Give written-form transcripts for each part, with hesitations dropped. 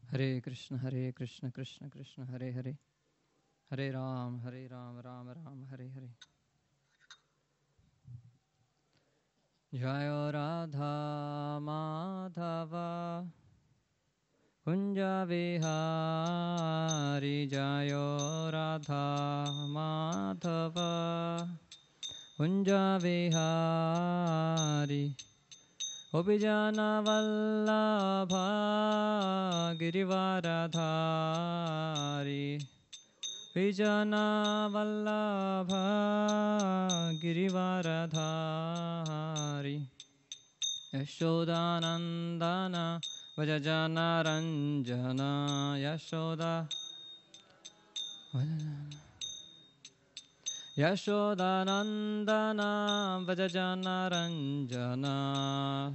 Hare Krishna, Krishna Krishna, Hare Hare, Hare Ram, Ram Ram, Hare Hare. Jayo Radha Madhava Kunja Vihari, Jayo Radha Madhava Kunja Vihari, Gopijana Vallabha Girivaradhari, Vijana Vallabha Girivaradhari, Yashodanandana Vajajana Ranjana, Yashodanandana Vajajana Ranjana,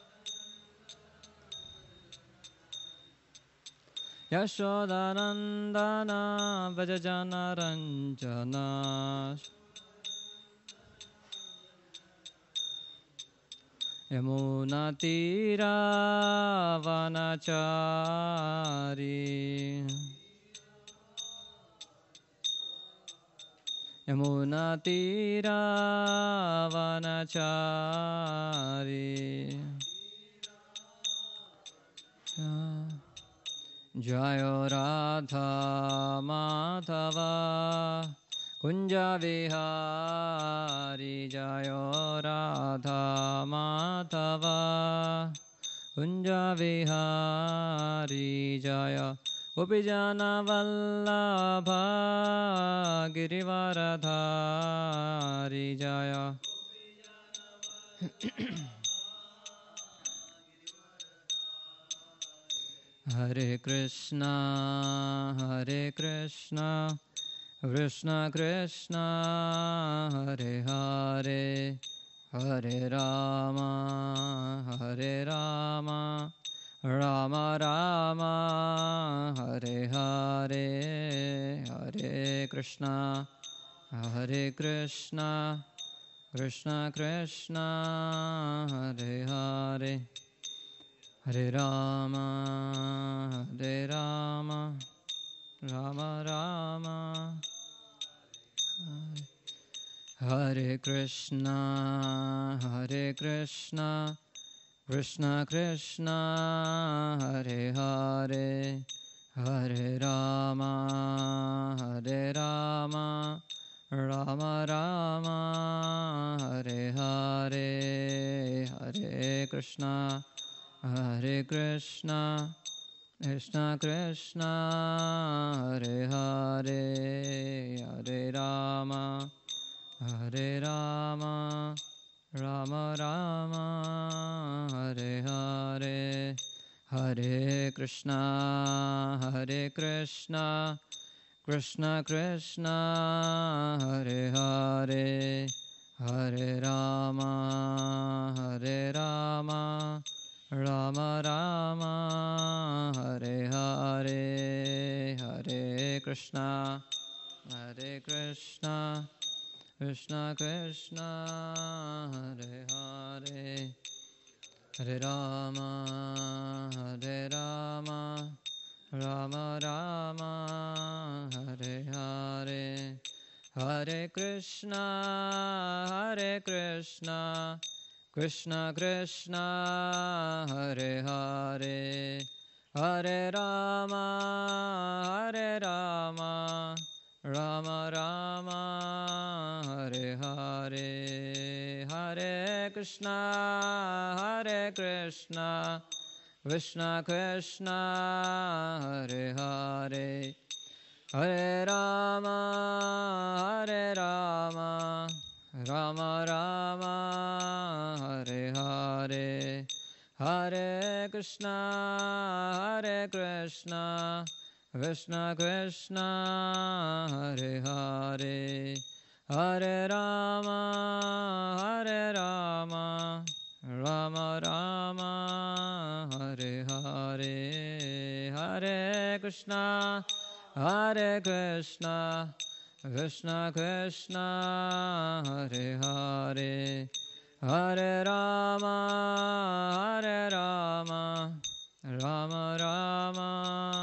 Yashodanandana Vajajana Ranjana, Yamuna Tira Vanachari, Yamuna Tira Vanachari, Jayo Radha Madhava Kunja Vihari, Jayo Radha Madhava Kunja Vihari, Jaya Gopijana Vallabha Girivaradhari, Jaya Hare Krishna, Krishna Krishna, Hare Hare, Hare Rama, Rama Rama, Hare Hare, Hare Krishna, Krishna Krishna, Hare Hare, Hare Rama, Rama Rama, Hare Krishna, Krishna Krishna, Hare Hare, Hare Rama, Rama Rama, Hare Hare, Hare Krishna, Krishna Krishna, Hare Hare, Hare Rama, Rama Rama, Hare Hare, Hare Krishna, Krishna Krishna, Hare Hare, Hare Rama, Rama Rama, Hare Hare, Hare Krishna, Krishna Krishna, Hare Hare, Hare Rama, Rama Rama, Hare Hare, Hare Krishna, Krishna Krishna, Hare Hare, Hare Rama, Rama Rama, Hare Hare, Hare Krishna, Krishna Krishna, Hare Hare, Hare Rama, Rama Rama, Hare Hare, Hare Krishna, Krishna Krishna, Hare Hare, Hare Rama, Rama Rama, Hare Hare, Hare Krishna, Krishna Krishna, Hare Hare, Hare Rama, Rama Rama,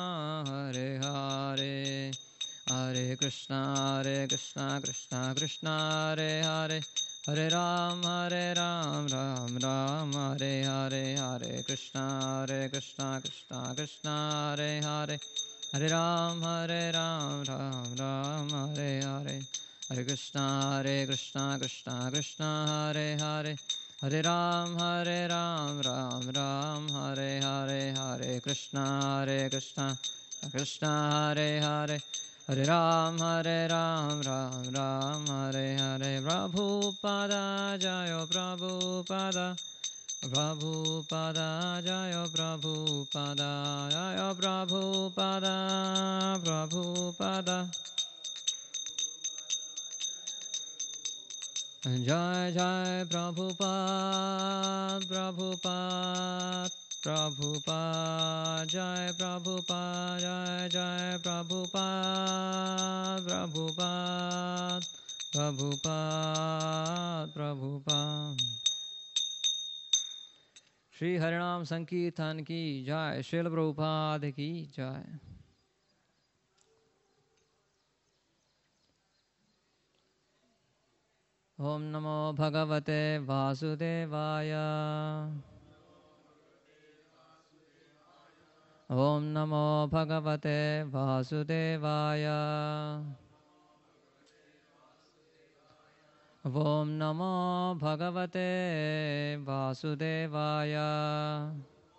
Krishna Krishna Krishna Hare Hare Hare Ram Ram Ram Hare Hare Hare Krishna Krishna Krishna Hare Hare Hare Ram Ram Ram Hare Hare Hare Krishna Krishna Krishna Hare Hare Hare Ram Ram Ram Hare Hare Hare Krishna Krishna Krishna Hare Hare Hare Ram Ram Ram Hare Hare Prabhupada Jayo Prabhupada Prabhupada Jayo Prabhupada Jayo Prabhupada Prabhupada Jai Jai Prabhupada Prabhupada Prabhupada Jai Prabhupada Jai Jai Prabhupada Prabhupada Prabhupada Prabhupada Shri Harinam Sankirtan ki Jai Srila Prabhupada ki Jai Om Namo Bhagavate Vasudevaya Om Namo Bhagavate Vasudevaya Om Namo Bhagavate Vasudevaya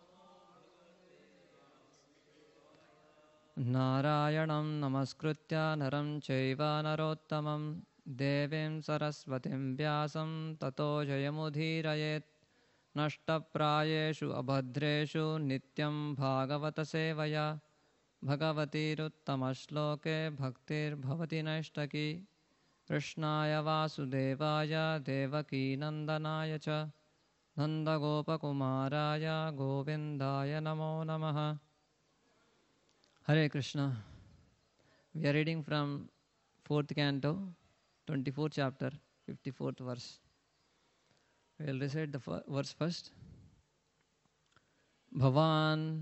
Narayanam Namaskritya Naram Chaiva Narottamam Devim Saraswatim Vyasam Tato Jayamudhirayet Nashtaprayeshu Abhadreshu Nityam Bhagavata Sevaya Bhagavati Ruttamaśloke Bhaktir Bhavati Nashtaki Krishnaya Vasudevaya Devaki Nandanaya Cha Nanda Gopakumaraya Govindaya Namo Namaha Hare Krishna. We are reading from 4th canto, 24th chapter, 54th verse. We will recite the verse first. Bhavan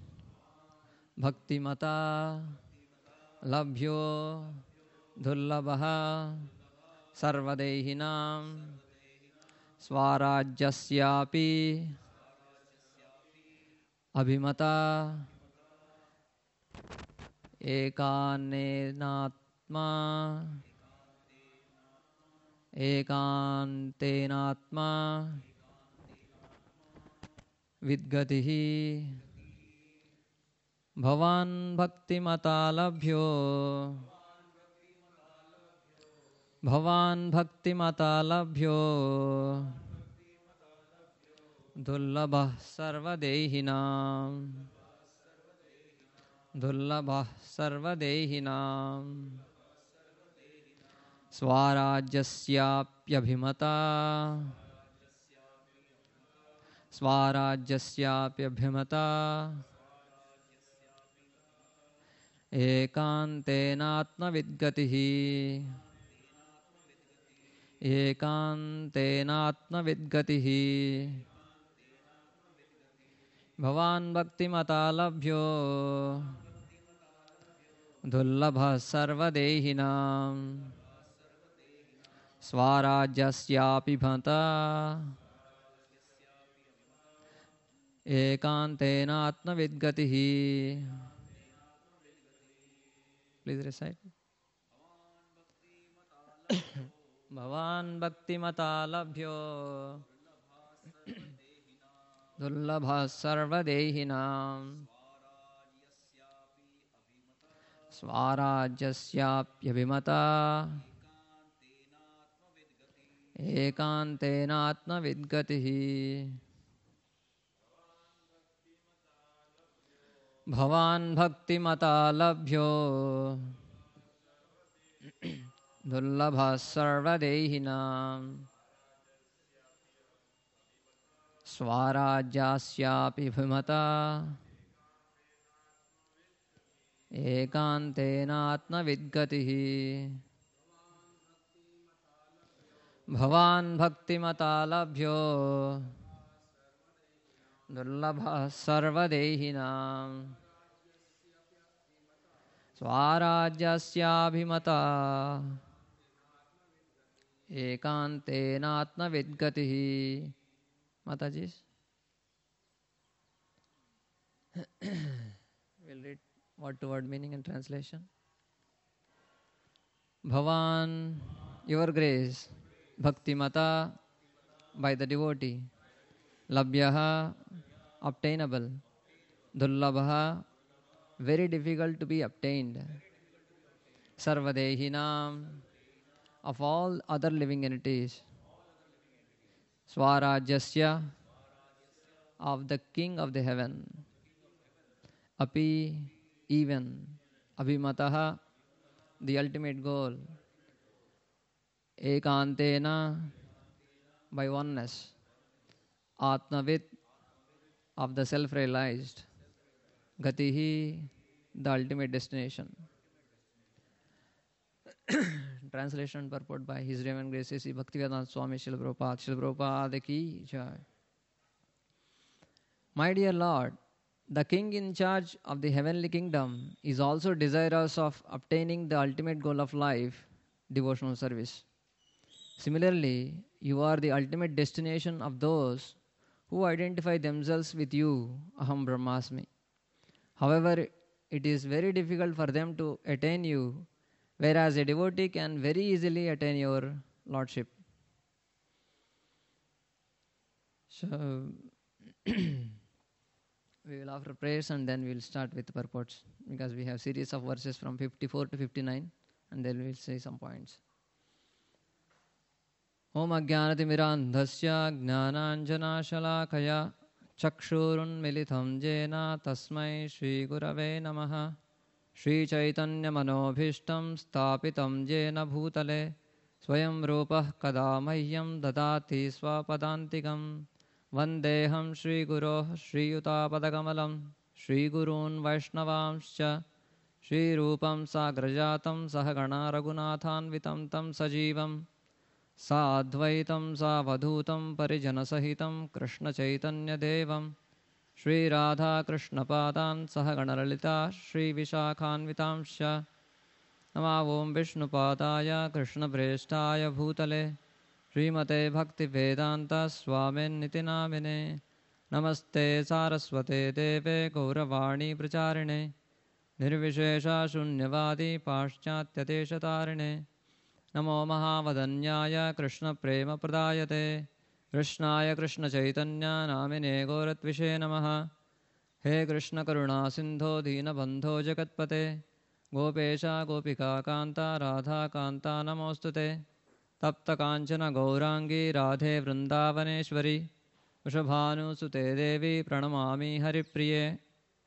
Bhaktimata Labhyo Dullabha Sarvadehinam Swarajyasyapi Abhimata Ekanenatma Ekantenatma Vidgatihi Bhavan Bhaktimata Labhyo Bhavan Bhaktimata Labhyo Dullabha Sarvadehinam Dullabha Sarvadehinam Swarajyasyapyabhimata Swarajyasyapyabhimata Ekantenatma Vidgatihi Ekantenatma Vidgatihi Bhavan Bhaktimata Labhyo Dullabha Sarvadehinam Swarajyasyapi bhanta Ekantenatma Vidgatihi. Please recite. Bhavan Bhaktimata Labhyo Dullabha Sarvadehinam Swarajyasyapyabhimata Ekantenatma Vidgatihi. Bhavan Bhaktimata Labhyo Dullabha Sarvadehinam Swarajyasyapi Bhimata Ekantenatma Vidgatihi. Bhavan Bhaktimata Labhyo Dullabha Sarvadehinam स्वाराज्यस्याभिमता एकांतेनात्मविद्गतिः. Mataji, we'll read word to word meaning and translation. Bhavan, your grace, bhakti mata, by the devotee, labhyaha, obtainable, dullabha, very difficult to be obtained, sarvadehinam, of all other living entities, swarajyasya, of the king of the heaven, api, even, abhimataha, the ultimate goal, ekantena, by oneness, atmavit, of the self-realized, gatihi, the ultimate destination. Translation and purport by His Reverend Grace A.C. Bhaktivedanta Swami Srila Prabhupada. Srila Prabhupada ki jai. My dear Lord, the King in charge of the heavenly kingdom is also desirous of obtaining the ultimate goal of life, devotional service. Similarly, you are the ultimate destination of those who identify themselves with you, Aham Brahmasmi. However, it is very difficult for them to attain you, whereas a devotee can very easily attain your Lordship. So, we will offer prayers and then we will start with purports, because we have series of verses from 54 to 59 and then we will say some points. Om Ajnanatimirandhasya Jnananjanashalakaya Chakshurunmilitham Jena Tasmai Shri Gurave Namaha. Shri Chaitanya Manobhishtam Stapitam Jena Bhutale Swayam Rupah Kadamahyam Dadati Swapadantikam Vandeham Shri Guroh Shri Yutapadagammalam Shri Gurun Vaishnavamscha Shri Rupam Sagrajatam Sahagana Raghunathanvitam Tam Sajivam Sadvaitam Savadhutam Parijanasahitam Krishna Chaitanya Devam Shri Radha Krishna Padan Sahaganaralita Shri Vishakhanvitamsha Nama Om Vishnu Padaya Krishna Preshtaya Bhutale Srimate Bhakti Vedanta Swamin Nitinamine Namaste Saraswate Deve Gauravani Pracharine Nirvishesha Shunyavadi Paschatya Deshatarine Namo Mahavadanyaya Krishna Prema Pradayate Krishnaya Krishna Chaitanya Namine Goratvishe Namaha. He Krishna Karuna Sindho Dina Bandho Jagatpate Gopesha Gopika Kanta Radha Kanta Namostute Tapta Kanchana Gaurangi Radhe Vrindavaneshwari Vrishabhanu Sute Devi Pranamami Haripriye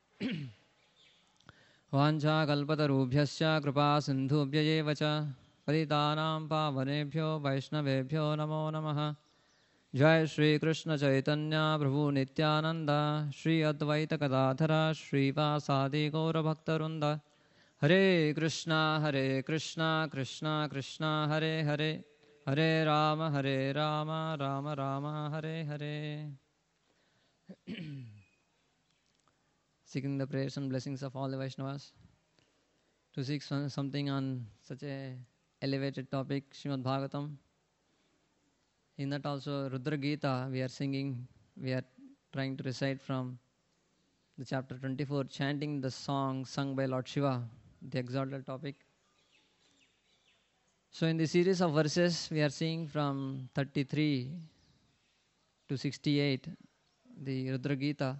Vancha Kalpatarubhyasya Kripa Sindhubhya Vacha Paritanam Pavanebhyo Vaishnavebhyo Namo Namaha. Jai Shri Krishna Chaitanya Prabhu Nityananda Shri Advaita Gadadhara Shri Vasadi Gaura Bhaktarunda Hare Krishna Krishna Krishna Hare Hare Hare Rama Rama Rama Hare Hare. Seeking the prayers and blessings of all the Vaishnavas to seek something on such a elevated topic, Srimad Bhagavatam. In that also Rudra Gita we are singing, we are trying to recite from the chapter 24, chanting the song sung by Lord Shiva, the exalted topic. So in the series of verses we are seeing from 33 to 68, the Rudra Gita.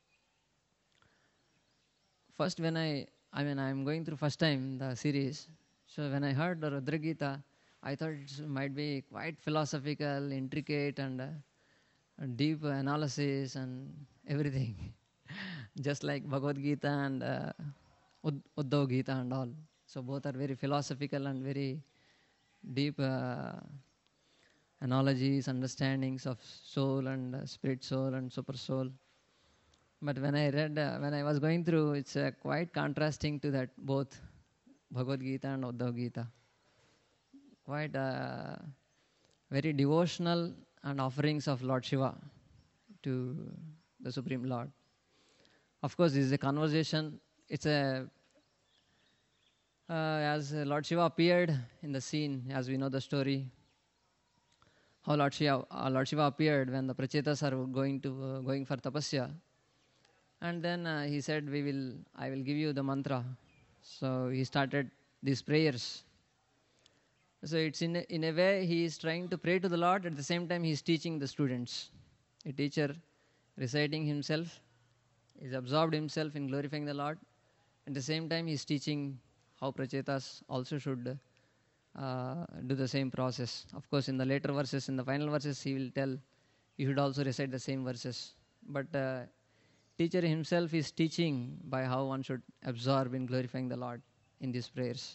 First when I am going through first time the series, so when I heard the Rudra Gita, I thought it might be quite philosophical, intricate and deep analysis and everything. Just like Bhagavad Gita and Uddhav Gita and all. So both are very philosophical and very deep analogies, understandings of soul and spirit soul and super soul. But when I read, when I was going through, it's quite contrasting to that both Bhagavad Gita and Uddhav Gita. Quite very devotional and offerings of Lord Shiva to the Supreme Lord. Of course, this is a conversation. It's a As Lord Shiva appeared in the scene, as we know the story, how Lord Shiva appeared when the Prachetas are going for tapasya, and then he said, I will give you the mantra. So he started these prayers. So it's in a way he is trying to pray to the Lord, at the same time he is teaching the students. A teacher reciting himself is absorbed himself in glorifying the Lord. At the same time he is teaching how Prachetas also should do the same process. Of course, in the later verses, in the final verses, he will tell you should also recite the same verses. But teacher himself is teaching by how one should absorb in glorifying the Lord in these prayers.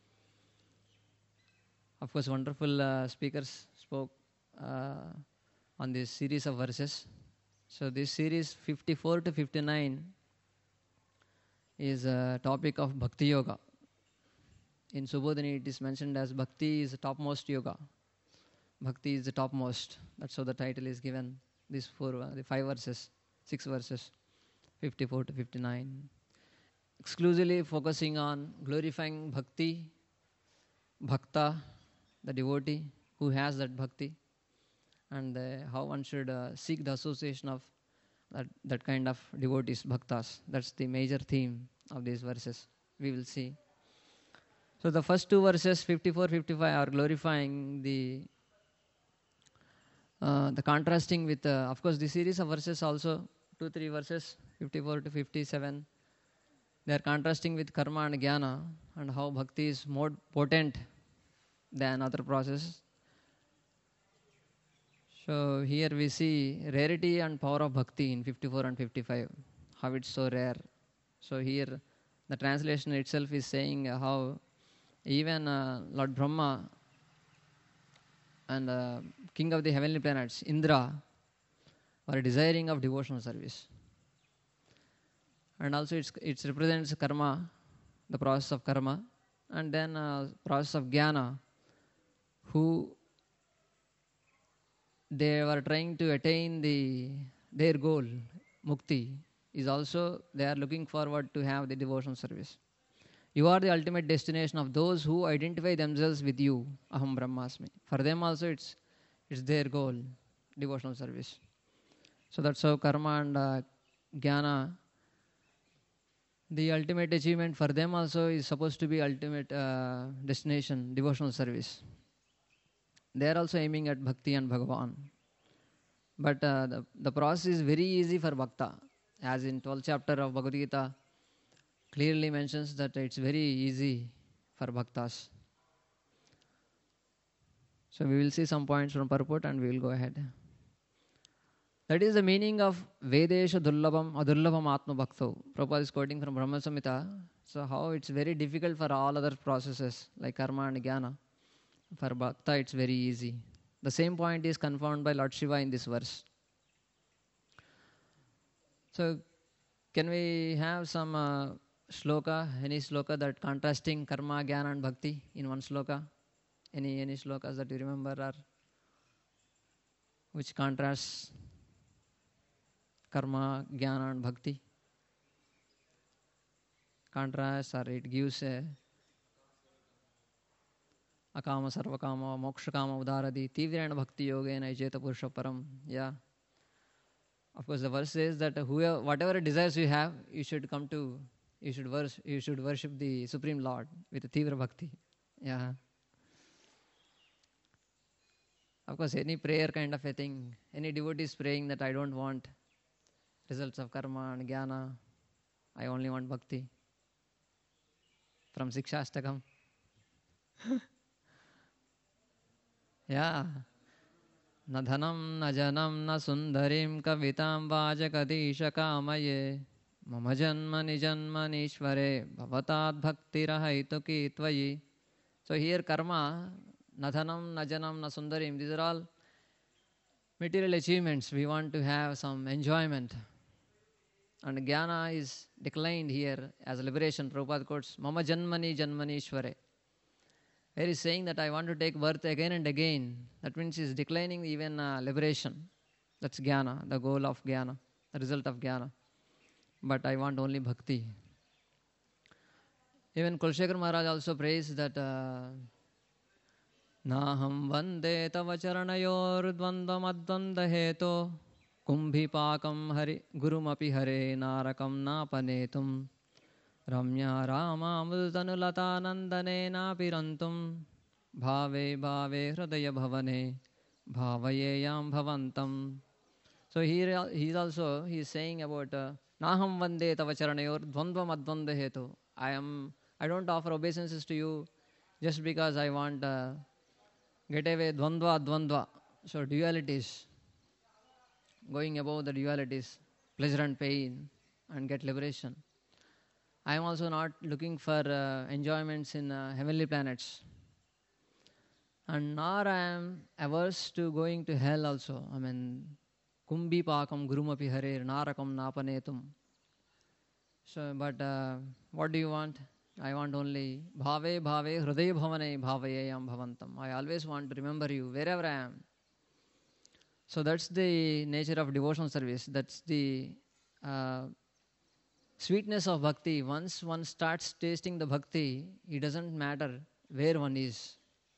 Of course, wonderful speakers spoke on this series of verses. So this series 54 to 59 is a topic of Bhakti Yoga. In Subodhini, it is mentioned as Bhakti is the topmost yoga. Bhakti is the topmost. That's how the title is given. These the 5 verses, 6 verses, 54 to 59. Exclusively focusing on glorifying Bhakti, Bhakta, the devotee who has that Bhakti, and how one should seek the association of that kind of devotees, Bhaktas. That's the major theme of these verses. We will see. So the first 2 verses, 54, 55, are glorifying the contrasting with, of course, the series of verses also, 2, 3 verses, 54 to 57, they are contrasting with karma and jnana and how bhakti is more potent than other processes. So here we see rarity and power of bhakti in 54 and 55, how it's so rare. So here the translation itself is saying how even Lord Brahma and king of the heavenly planets, Indra, were desiring of devotional service. And also it represents karma, the process of karma, and then process of jnana, who they were trying to attain their goal, mukti, is also they are looking forward to have the devotional service. You are the ultimate destination of those who identify themselves with you, Aham Brahmasmi. For them also it's their goal, devotional service. So that's how karma and jnana, the ultimate achievement for them also is supposed to be ultimate destination, devotional service. They are also aiming at bhakti and Bhagavan. But the process is very easy for bhakta. As in 12th chapter of Bhagavad Gita clearly mentions that it's very easy for bhaktas. So we will see some points from purport and we will go ahead. That is the meaning of Vedesha Dullabham Adullabham Atma Bhakto. Prabhupada is quoting from Brahma Samhita. So how it's very difficult for all other processes like karma and jnana. For bhakta it's very easy. The same point is confirmed by Lord Shiva in this verse. So can we have some shloka, any shloka that contrasting karma, jnana and bhakti in one shloka? Any shlokas that you remember or which contrasts karma, jnana and bhakti? Contrast, or it gives a akama sarvakama mokshakama udaradi tivrena bhakti yogena ijeta purusha param. Yeah. Of course, the verse says that whatever desires you have, you should worship the Supreme Lord with a tivra bhakti. Yeah. Of course, any prayer kind of a thing, any devotee is praying that I don't want results of karma and jnana, I only want bhakti. From Sikshastakam. Yeah. Na dhanam, na janam, na sundarim, kavitam vajakadisha kamaye, mama janmani janmanishvare, bhavatat bhaktirahaitu tvayi. So here karma, na dhanam, na janam, na sundarim, these are all material achievements. We want to have some enjoyment. And jnana is declined here as liberation. Prabhupada quotes, mama janmani janmanishvare. Here he is saying that I want to take birth again and again. That means he is declining even liberation. That's jnana, the goal of jnana, the result of jnana. But I want only bhakti. Even Kulshekar Maharaj also prays that Naham vande tava charanayor dvandvamadvanda heto kumbhipakam hari gurumapi hare narakam napanetum ramya rama amrutanulata napirantum bhave bhave hridaya bhavane bhavayeyam bhavantam. So here he is saying about Naham vande tava charanayor dvandvam advanda hetu. I don't offer obeisances to you just because I want get away dvandva advandva. So dualities, going above the dualities, pleasure and pain, and get liberation. I am also not looking for enjoyments in heavenly planets. And nor I am averse to going to hell also. I mean, Kumbhi pakam gurumapi harer narakam napanetum. So, but what do you want? I want only bhave bhave hridaya bhavane bhavayayam bhavantam. I always want to remember you wherever I am. So that's the nature of devotional service. That's the sweetness of bhakti. Once one starts tasting the bhakti, it doesn't matter where one is.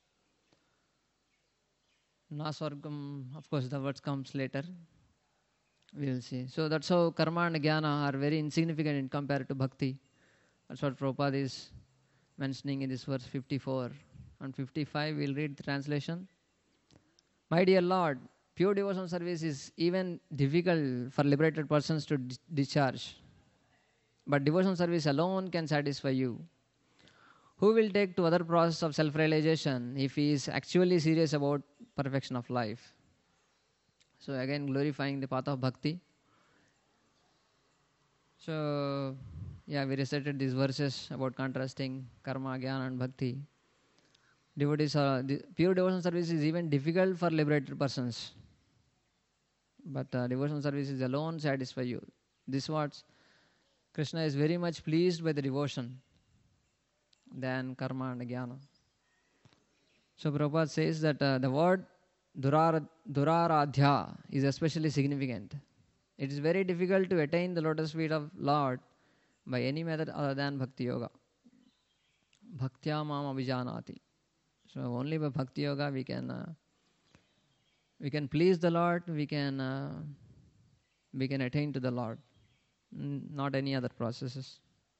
Nasvargam, of course, the words comes later. We will see. So that's how karma and jnana are very insignificant in compared to bhakti. That's what Prabhupada is mentioning in this verse 54. And 55, we'll read the translation. My dear Lord, pure devotional service is even difficult for liberated persons to discharge. But devotional service alone can satisfy you. Who will take to other process of self-realization if he is actually serious about perfection of life? So again, glorifying the path of bhakti. So, yeah, we recited these verses about contrasting karma, jnana and bhakti. Devotees pure devotional service is even difficult for liberated persons. But devotional service is alone satisfy you. This words, Krishna is very much pleased by the devotion than karma and jnana. So Prabhupada says that the word duraradhya is especially significant. It is very difficult to attain the lotus feet of Lord by any method other than bhakti yoga. Bhaktya mam abhijanati. So only by bhakti yoga we can please the Lord, we can attain to the Lord, not any other processes.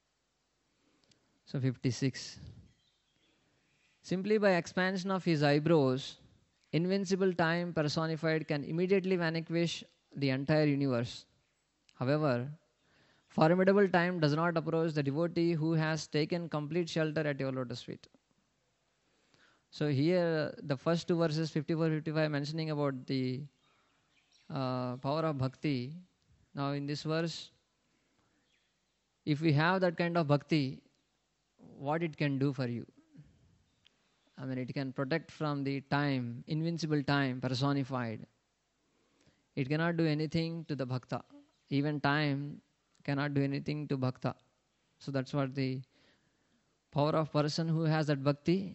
So 56. Simply by expansion of his eyebrows, invincible time personified can immediately vanquish the entire universe. However, formidable time does not approach the devotee who has taken complete shelter at your lotus feet. So here, the first two verses, 54-55, mentioning about the power of bhakti. Now in this verse, if we have that kind of bhakti, what it can do for you? I mean, it can protect from the time, invincible time personified. It cannot do anything to the bhakta. Even time cannot do anything to bhakta. So that's what the power of person who has that bhakti.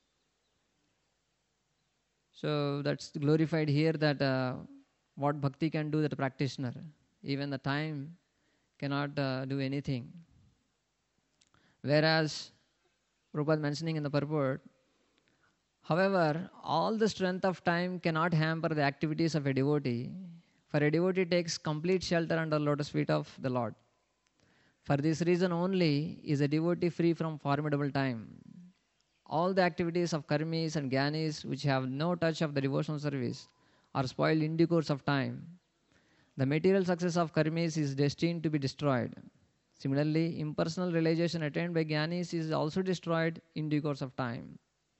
So that's glorified here that what bhakti can do to the practitioner. Even the time cannot do anything. Whereas, Prabhupada mentioning in the purport, however, all the strength of time cannot hamper the activities of a devotee, for a devotee takes complete shelter under lotus feet of the Lord. For this reason only is a devotee free from formidable time. All the activities of karmis and jnanis which have no touch of the devotional service are spoiled in due course of time. The material success of karmis is destined to be destroyed. Similarly, impersonal realization attained by jnanis is also destroyed in due course of time.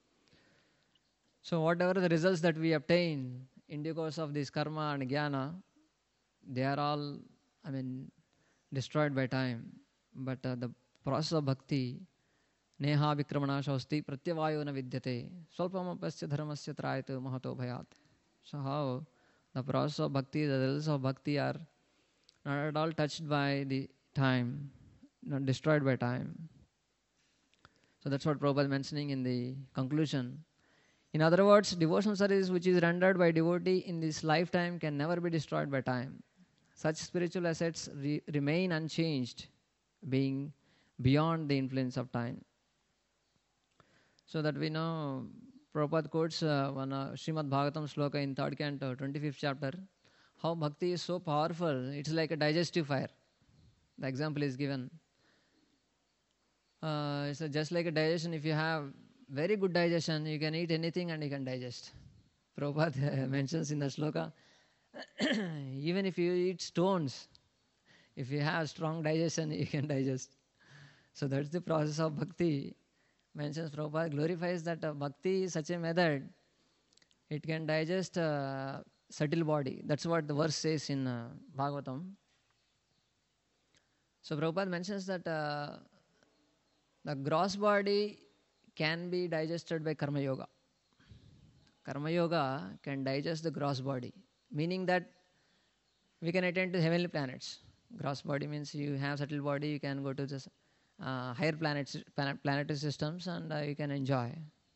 So whatever the results that we obtain in due course of this karma and jnana, they are all, destroyed by time. But the process of bhakti, neha vikramana shausti pratyavayo na vidyate swalpamapasya dharmasya trayate mahato bhayat. So how the process of bhakti, the results of bhakti are not at all touched by the time, not destroyed by time. So that's what Prabhupada is mentioning in the conclusion. In other words, devotional service which is rendered by devotee in this lifetime can never be destroyed by time. Such spiritual assets remain unchanged, being beyond the influence of time. So that we know, Prabhupada quotes one Srimad Bhagavatam sloka in 3rd canto, 25th chapter, how bhakti is so powerful, it's like a digestive fire. The example is given. It's just like a digestion. If you have very good digestion, you can eat anything and you can digest. Prabhupada mentions in the sloka, even if you eat stones, if you have strong digestion, you can digest. So that's the process of bhakti. Mentions Prabhupada glorifies that bhakti is such a method, it can digest subtle body. That's what the verse says in Bhagavatam. So Prabhupada mentions that the gross body can be digested by Karma Yoga. Karma Yoga can digest the gross body, meaning that we can attain to heavenly planets. Gross body means you have subtle body, you can go to the higher planetary systems and you can enjoy.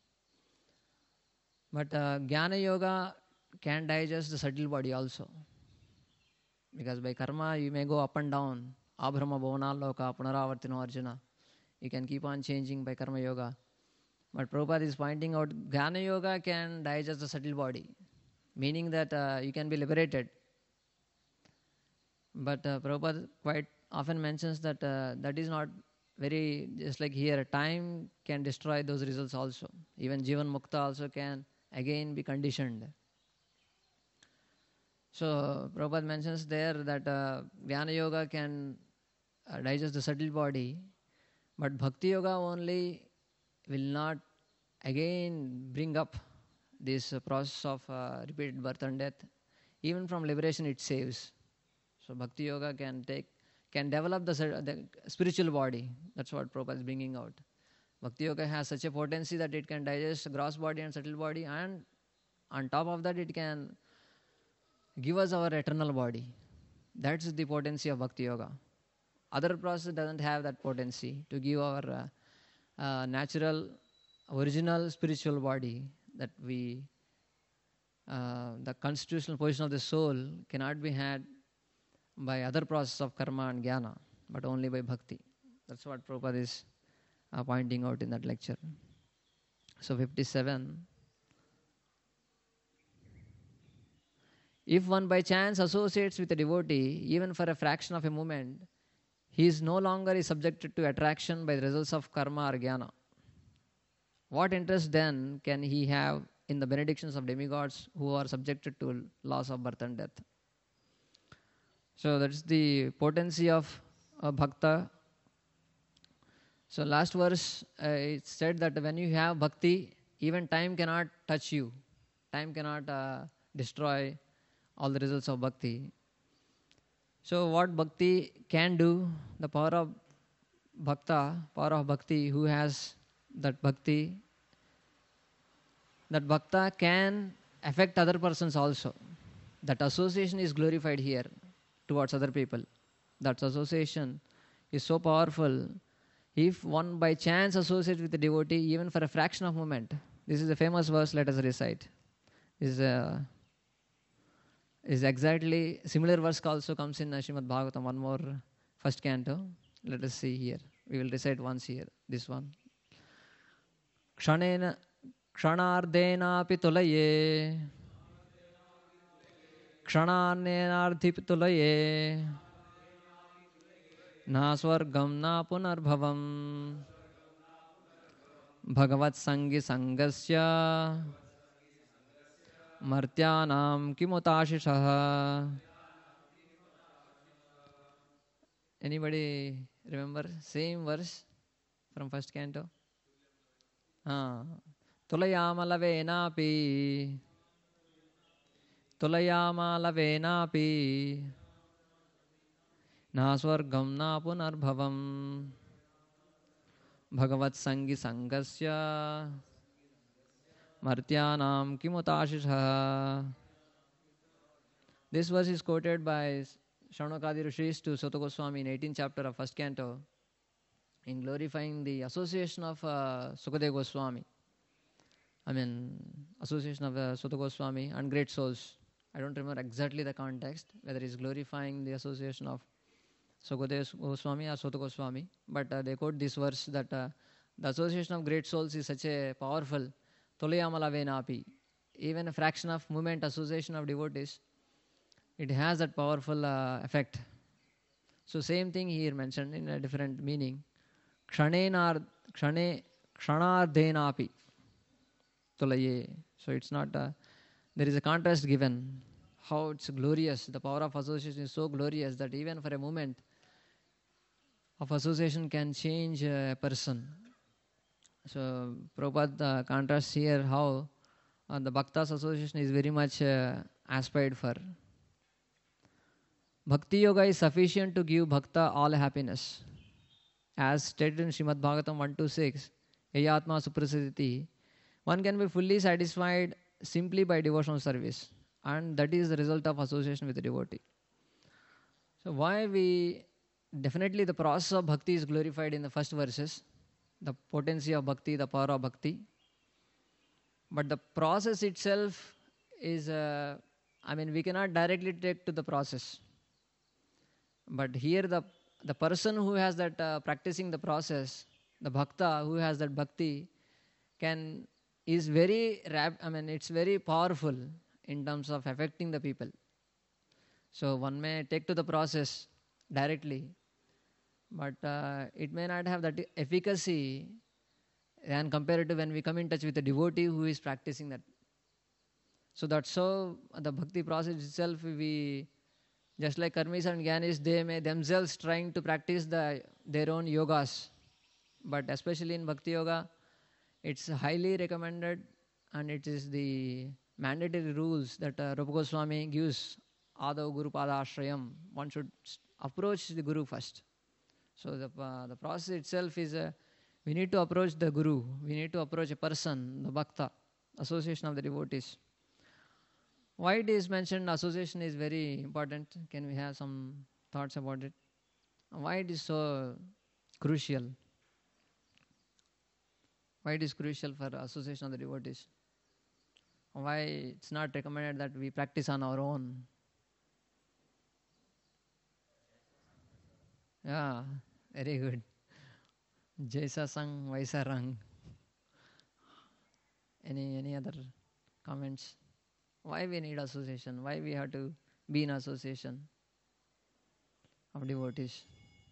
But Jnana Yoga can digest the subtle body also. Because by karma you may go up and down. Abhrama bhavana loka punaravartino Arjuna. You can keep on changing by karma yoga. But Prabhupada is pointing out Jnana Yoga can digest the subtle body, meaning that you can be liberated. But Prabhupada quite often mentions that that is not very, just like here, time can destroy those results also. Even Jivan Mukta also can again be conditioned. So Prabhupada mentions there that Jnana Yoga can digest the subtle body, but Bhakti Yoga only will not again bring up this process of repeated birth and death. Even from liberation it saves. So Bhakti Yoga can develop the spiritual body. That's what Prabhupada is bringing out. Bhakti Yoga has such a potency that it can digest gross body and subtle body, and on top of that it can give us our eternal body. That's the potency of Bhakti Yoga. Other process doesn't have that potency to give our natural, original spiritual body that we, the constitutional position of the soul cannot be had by other process of karma and jnana, but only by bhakti. That's what Prabhupada is pointing out in that lecture. So 57. If one by chance associates with a devotee, even for a fraction of a moment, he is no longer subjected to attraction by the results of karma or jnana. What interest then can he have in the benedictions of demigods who are subjected to loss of birth and death? So that's the potency of a bhakta. So last verse, it said that when you have bhakti, even time cannot touch you. Time cannot destroy all the results of bhakti. So what bhakti can do, the power of bhakti, who has that bhakti can affect other persons also. That association is glorified here towards other people. That association is so powerful. If one by chance associates with a devotee, even for a fraction of a moment, this is a famous verse, let us recite. Is exactly similar verse also comes in Srimad Bhagavatam, one more, 1st canto. Let us see here. We will recite once here, this one. Kshanena kshanardenapi tulaye kshanarnenardhipi tulaye na swargam na punarbhavam bhagavat sangi sangasya martyanam kimutashishaha. Anybody remember same verse from 1st canto? Tulayamalavenapi na swargam na punarbhavam bhagavat sangi sangasya martyanam kimutashishaha. This verse is quoted by Shaunakadi Rishis to Suta Goswami in 18th chapter of 1st canto in glorifying the association of Sukadeva Goswami. Association of Suta Goswami and great souls. I don't remember exactly the context, whether it's glorifying the association of Sukadeva Goswami or Suta Goswami, but they quote this verse that The association of great souls is such a powerful. Tolayamala Venapi. Even a fraction of movement association of devotees, it has that powerful effect. So same thing here mentioned in a different meaning. Kshanenar, kshane, kshanardenapi. Tolaye. So it's not, there is a contrast given. How it's glorious. The power of association is so glorious that even for a moment of association can change a person. So Prabhupada contrasts here how the Bhaktas association is very much aspired for. Bhakti Yoga is sufficient to give Bhakta all happiness. As stated in Srimad Bhagavatam 126, Yayatma Suprasiditi, one can be fully satisfied simply by devotional service. And that is the result of association with the devotee. So why we, definitely the process of bhakti is glorified in the first verses. The potency of bhakti, the power of bhakti. But the process itself is, we cannot directly take to the process. But here the person who has that practicing the process, the bhakta who has that bhakti, is very, it's very powerful in terms of affecting the people. So one may take to the process directly, but it may not have that efficacy and compared to when we come in touch with a devotee who is practicing that. So that's so the bhakti process itself, we, just like karmis and gyanis, they may themselves trying to practice their own yogas. But especially in bhakti yoga, it's highly recommended and it is the mandatory rules that Rupa Goswami gives. Adav Guru Pada Ashrayam. One should approach the Guru first. So the process itself is, we need to approach the Guru. We need to approach a person, the Bhakta, association of the devotees. Why it is mentioned association is very important? Can we have some thoughts about it? Why it is so crucial? Why it is crucial for association of the devotees? Why it's not recommended that we practice on our own? Yeah, very good. Jaisa Sang, Vaisa Rang. Any other comments? Why we need association? Why we have to be in association of devotees?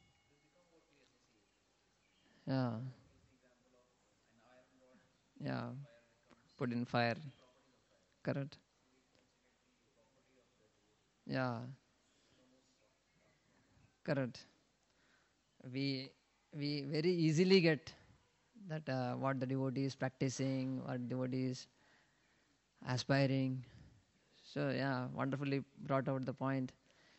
Yeah. Yeah. Put in fire. Correct. Yeah. Correct. We very easily get that what the devotee is practicing, what devotee is aspiring. So yeah, wonderfully brought out the point.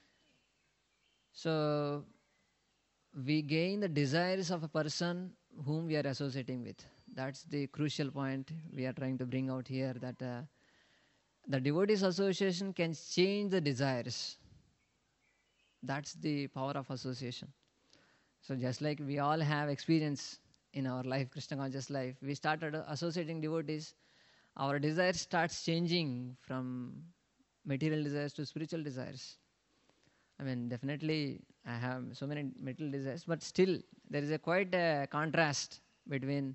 So we gain the desires of a person whom we are associating with. That's the crucial point we are trying to bring out here, that the devotees association can change the desires. That's the power of association. So just like we all have experience in our life, Krishna conscious life, we started associating devotees, our desires starts changing from material desires to spiritual desires. Definitely I have so many material desires, but still there is quite a contrast between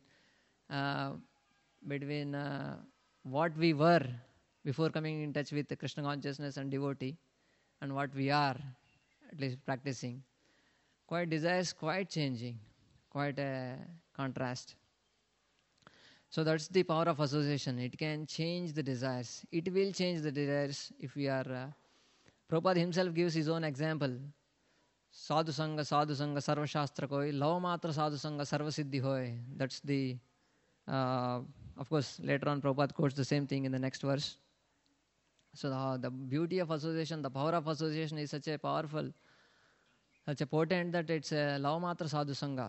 what we were before coming in touch with the Krishna consciousness and devotee and what we are, at least practicing. Quite desires, quite changing, quite a contrast. So that's the power of association. It can change the desires. It will change the desires if we are... Prabhupada himself gives his own example. Sadhu Sangha, Sarva Shastra Koi, Lava Matra Sadhu Sangha, Sarva Siddhi Hoy. That's the... of course, later on Prabhupada quotes the same thing in the next verse. So the beauty of association, the power of association is such a powerful, such a potent that it's a Lavamatra Sadhu Sangha.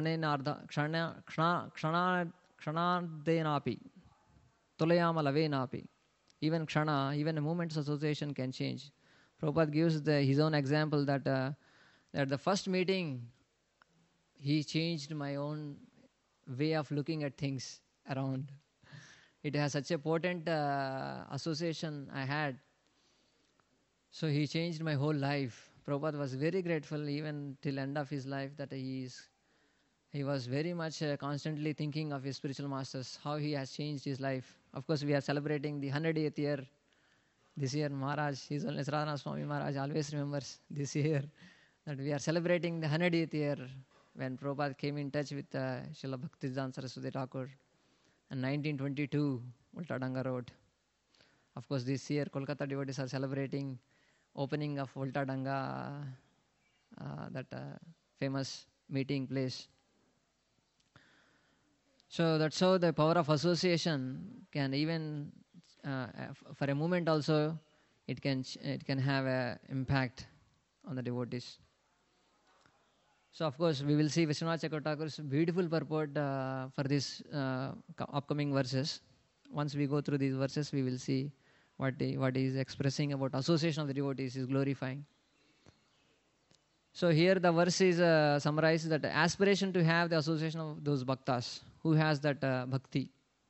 Kshanardenapi. Tulayama Lavenapi. Even kshana, even a moment's association can change. Prabhupada gives his own example that at the first meeting, he changed my own way of looking at things around. It has such a potent association I had. So he changed my whole life. Prabhupada was very grateful even till end of his life that he is He was very much constantly thinking of his spiritual masters, how he has changed his life. Of course, we are celebrating the 100th year this year. Maharaj, His Holiness Radhanath Swami Maharaj always remembers this year that we are celebrating the 100th year when Prabhupada came in touch with Srila Bhaktisiddhanta Saraswati Thakur in 1922, Ulta Danga Road. Of course, this year Kolkata devotees are celebrating opening of Ulta Danga, that famous meeting place. So that's how the power of association can even, for a moment also, it can have an impact on the devotees. So of course we will see Vishwanath Chakravarti Thakur's beautiful purport for this upcoming verses. Once we go through these verses, we will see what he is expressing about association of the devotees is glorifying. So here the verse is summarized that aspiration to have the association of those bhaktas who has that bhakti.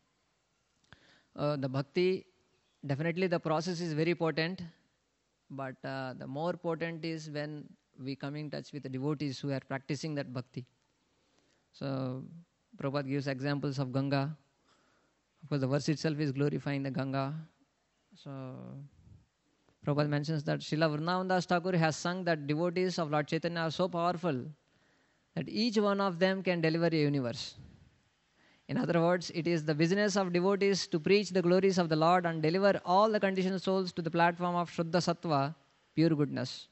The bhakti, definitely the process is very potent, but the more potent is when we come in touch with the devotees who are practicing that bhakti. So Prabhupada gives examples of Ganga. Of course, the verse itself is glorifying the Ganga. So Prabhupada mentions that Srila Vrindavan Das Thakur has sung that devotees of Lord Chaitanya are so powerful that each one of them can deliver a universe. In other words, it is the business of devotees to preach the glories of the Lord and deliver all the conditioned souls to the platform of Shuddha Sattva, pure goodness.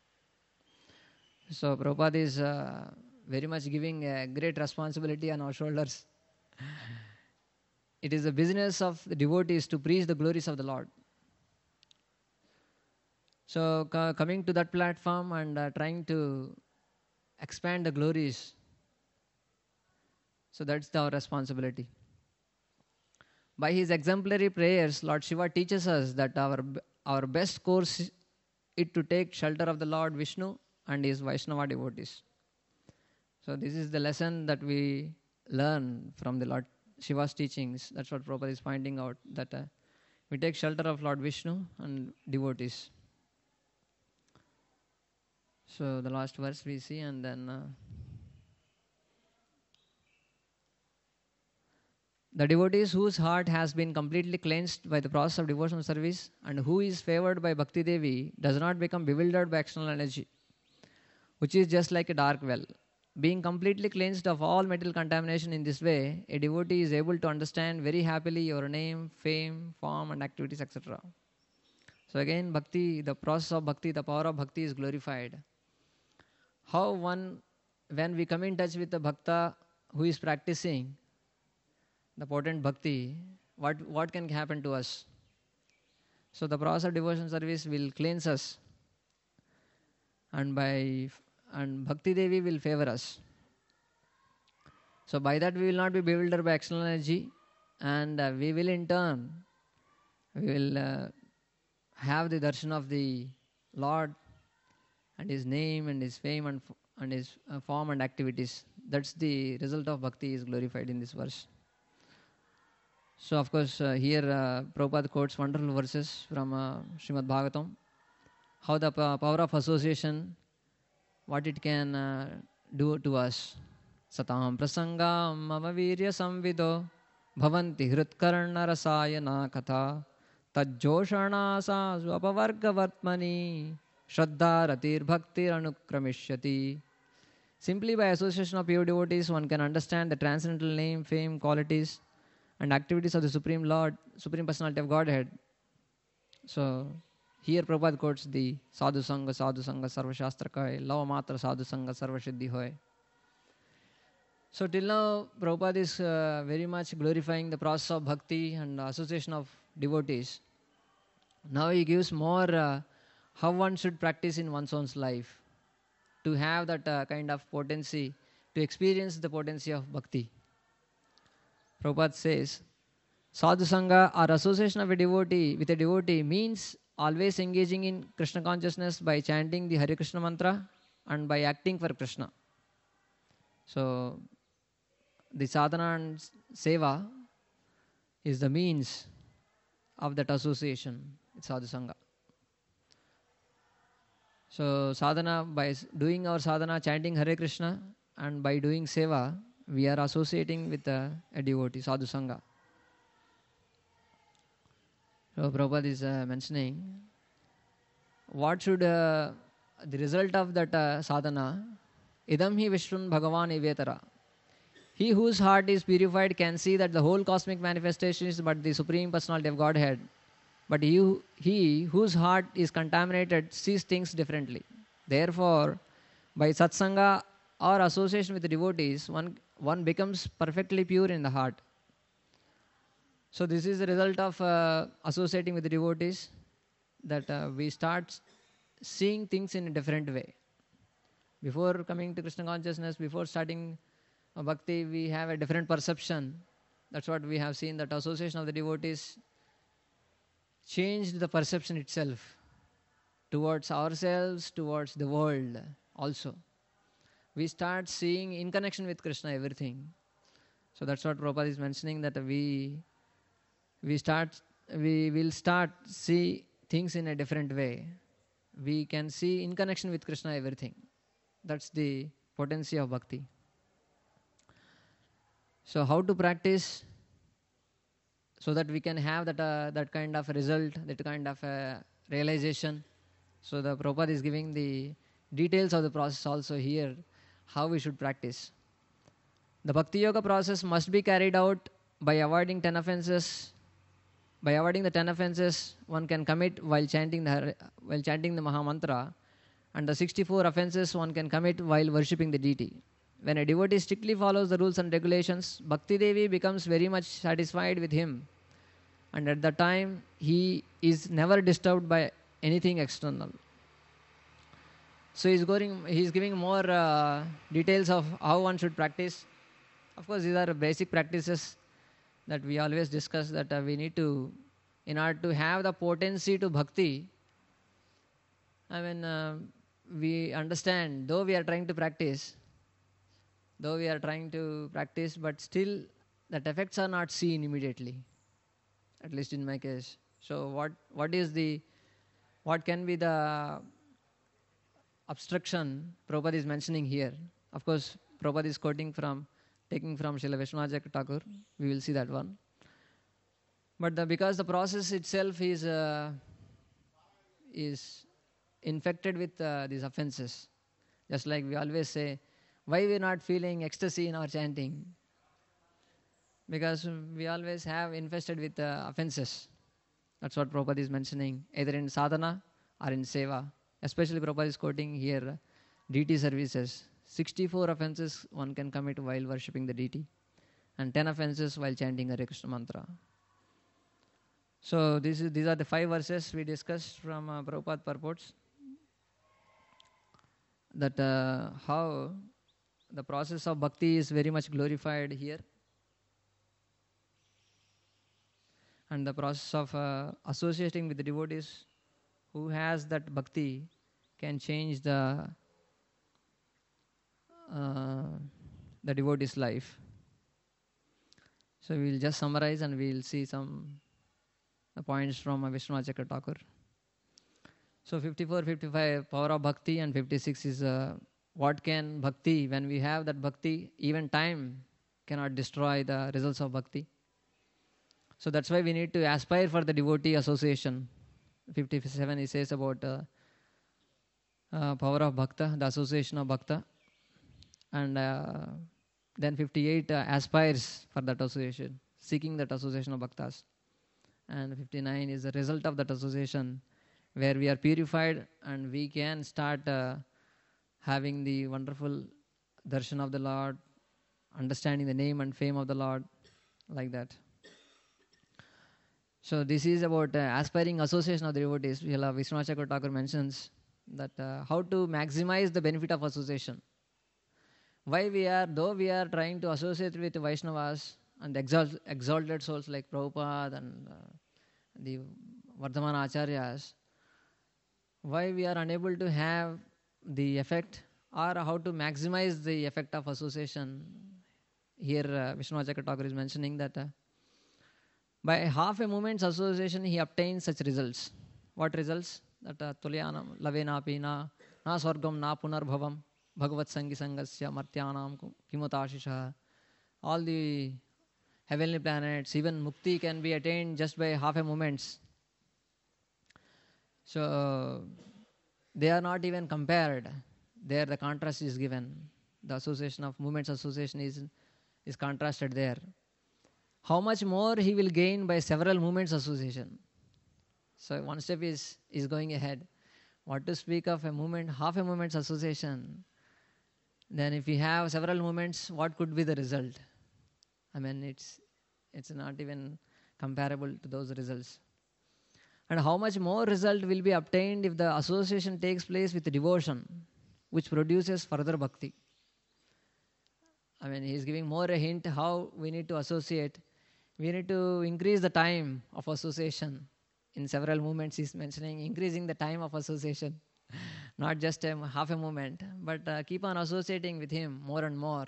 So Prabhupada is very much giving a great responsibility on our shoulders. It is the business of the devotees to preach the glories of the Lord. So coming to that platform and trying to expand the glories, so that's our responsibility. By his exemplary prayers, Lord Shiva teaches us that our best course is to take shelter of the Lord Vishnu and his Vaishnava devotees. So this is the lesson that we learn from the Lord Shiva's teachings. That's what Prabhupada is pointing out, that we take shelter of Lord Vishnu and devotees. So the last verse we see, and then the devotees whose heart has been completely cleansed by the process of devotional service and who is favored by Bhakti Devi does not become bewildered by external energy, which is just like a dark well. Being completely cleansed of all material contamination in this way, a devotee is able to understand very happily your name, fame, form and activities, etc. So again, bhakti, the process of bhakti, the power of bhakti is glorified. How when we come in touch with the bhakta who is practicing the potent bhakti, what can happen to us? So the process of devotion service will cleanse us, and Bhakti Devi will favor us. So by that we will not be bewildered by external energy, and we will in turn have the darshan of the Lord and his name and his fame and his form and activities. That's the result of bhakti is glorified in this verse. So of course here Prabhupada quotes wonderful verses from Srimad Bhagavatam, how the power of association, what it can do to us. Satam prasangam mama virya samvido bhavanti hritkarna rasayana katha tajjoshana sa swapavarga vartmani shraddha ratir bhaktir anukramishati. Simply by association of pure devotees, one can understand the transcendental name, fame, qualities and activities of the Supreme Lord, Supreme Personality of Godhead. So here Prabhupada quotes the Sadhu Sangha Sarva Shastra Kai, Lava Matra Sadhu Sangha Sarva Siddhi Hoy. So till now Prabhupada is very much glorifying the process of bhakti and association of devotees. Now he gives more how one should practice in one's own life to have that kind of potency, to experience the potency of bhakti. Prabhupada says, Sadhu Sangha or association of a devotee with a devotee means always engaging in Krishna consciousness by chanting the Hare Krishna mantra and by acting for Krishna. So the sadhana and seva is the means of that association with Sadhu Sangha. So sadhana, by doing our sadhana, chanting Hare Krishna, and by doing seva, we are associating with a devotee, sadhu sangha. So Prabhupada is mentioning what should the result of that sadhana, idam hi vishrun bhagavan ivetara. He whose heart is purified can see that the whole cosmic manifestation is but the Supreme Personality of Godhead. But he whose heart is contaminated sees things differently. Therefore, by satsanga or association with the devotees, one becomes perfectly pure in the heart. So this is the result of associating with the devotees, that we start seeing things in a different way. Before coming to Krishna consciousness, before starting bhakti, we have a different perception. That's what we have seen, that association of the devotees changed the perception itself towards ourselves, towards the world also. We start seeing in connection with Krishna everything. So that's what Prabhupada is mentioning, that we will start see things in a different way. We can see in connection with Krishna everything. That's the potency of bhakti. So how to practice so that we can have that kind of result, that kind of realization? So the Prabhupada is giving the details of the process also here, how we should practice. The Bhakti Yoga process must be carried out by avoiding 10 offenses. By avoiding the 10 offenses, one can commit while chanting the Maha Mantra, and the 64 offenses one can commit while worshipping the deity. When a devotee strictly follows the rules and regulations, Bhakti Devi becomes very much satisfied with him, and at that time he is never disturbed by anything external. So he is giving more details of how one should practice. Of course, these are basic practices that we always discuss, that we need to, in order to have the potency to bhakti. We understand, though we are trying to practice, but still that effects are not seen immediately, at least in my case. So what can be the obstruction Prabhupada is mentioning here? Of course, Prabhupada is taking from Srila Vishwanath Thakur. We will see that one. But because the process itself is infected with these offenses, just like we always say, why we are not feeling ecstasy in our chanting? Because we always have infested with offenses. That's what Prabhupada is mentioning, either in sadhana or in seva. Especially Prabhupada is quoting here deity services. 64 offenses one can commit while worshipping the deity, and 10 offenses while chanting Hare Krishna mantra. So these are the 5 verses we discussed from Prabhupada purports, that how the process of bhakti is very much glorified here, and the process of associating with the devotees who has that bhakti can change the devotee's life. So we will just summarize and we will see some points from Vishwanath Chakravarti Thakur. So 54, 55, power of bhakti, and 56 is what can bhakti, when we have that bhakti, even time cannot destroy the results of bhakti. So that's why we need to aspire for the devotee association. 57 he says about power of bhakta, the association of bhakta. And then 58 aspires for that association, seeking that association of bhaktas. And 59 is the result of that association, where we are purified and we can start having the wonderful darshan of the Lord, understanding the name and fame of the Lord, like that. So this is about aspiring association of the devotees. Vishwanath Chakravarti Thakur mentions that how to maximize the benefit of association. Though we are trying to associate with Vaishnavas and exalted souls like Prabhupada and the Vardhamana Acharyas, why we are unable to have the effect, or how to maximize the effect of association? Here Vishwanath Chakravarti Thakur is mentioning that by half a moment's association he obtains such results. What results? That tulyanam lavenapi na swargam na punarbhavam. Bhagavat Sangi Sangasya Martyanam Kimutashisha. All the heavenly planets, even mukti can be attained just by half a moment. So they are not even compared. There the contrast is given. The association of movements association is contrasted there. How much more he will gain by several movements association. So one step is going ahead. What to speak of a movement, half a movement's association? Then if we have several movements, what could be the result? I mean, it's not even comparable to those results. And how much more result will be obtained if the association takes place with devotion, which produces further bhakti. I mean, he is giving more a hint how we need to associate. We need to increase the time of association. In several movements, he's mentioning increasing the time of association. Not just half a moment, but keep on associating with him more and more.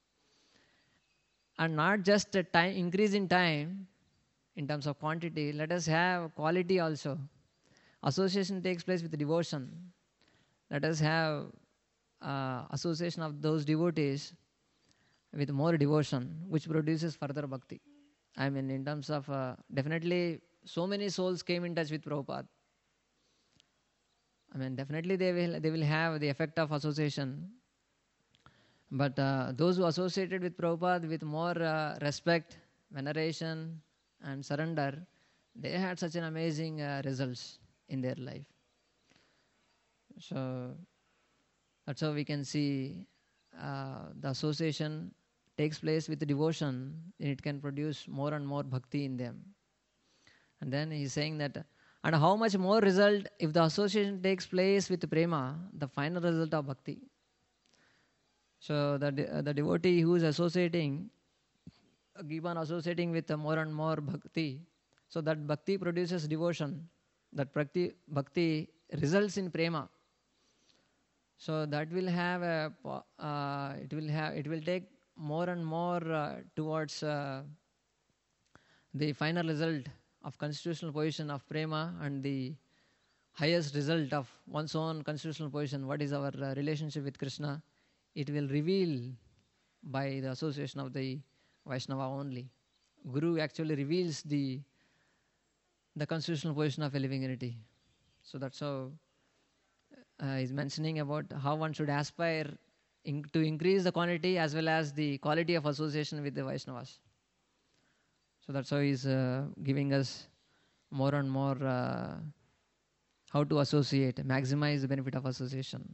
And not just a time, increase in time in terms of quantity, let us have quality also. Association takes place with devotion. Let us have association of those devotees with more devotion, which produces further bhakti. I mean, in terms of definitely, so many souls came in touch with Prabhupada. I mean, definitely they will have the effect of association. But those who associated with Prabhupada with more respect, veneration, and surrender, they had such an amazing results in their life. So that's how we can see the association takes place with devotion, and it can produce more and more bhakti in them. And then he's saying that, and how much more result if the association takes place with prema, the final result of bhakti. So the devotee who is associating, keep on associating with more and more bhakti. So that bhakti produces devotion. That bhakti results in prema. So that will have it will take more and more towards the final result of constitutional position of prema and the highest result of one's own constitutional position. What is our relationship with Krishna? It will reveal by the association of the Vaishnava only. Guru actually reveals the constitutional position of a living entity. So that's how he's mentioning about how one should aspire to increase the quantity as well as the quality of association with the Vaishnavas. So that's how he's giving us more and more how to associate, maximize the benefit of association.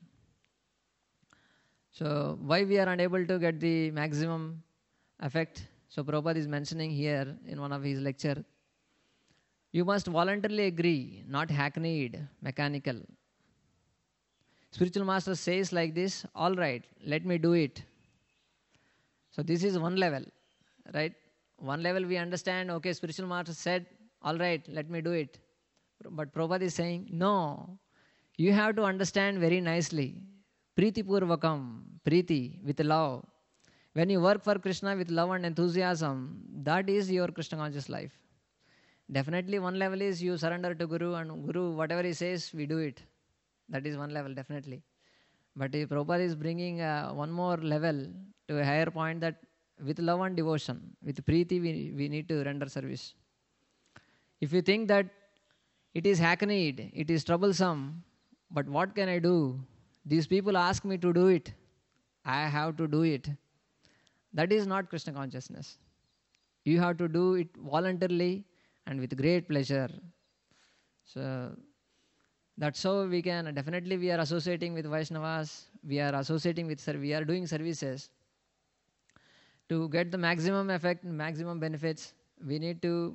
So why we are unable to get the maximum effect? So Prabhupada is mentioning here in one of his lecture, you must voluntarily agree, not hackneyed, mechanical. Spiritual master says like this, all right, let me do it. So this is one level, right? One level we understand, okay, spiritual master said, all right, let me do it. But Prabhupada is saying, no, you have to understand very nicely. Priti Purvakam, Priti, with love. When you work for Krishna with love and enthusiasm, that is your Krishna conscious life. Definitely one level is you surrender to Guru, and Guru, whatever he says, we do it. That is one level, definitely. But Prabhupada is bringing one more level to a higher point, that with love and devotion, with Preeti, we need to render service. If you think that it is hackneyed, it is troublesome, but what can I do? These people ask me to do it. I have to do it. That is not Krishna consciousness. You have to do it voluntarily and with great pleasure. So that's how we can, definitely we are associating with Vaishnavas, we are associating with, we are doing services. To get the maximum effect, maximum benefits, we need to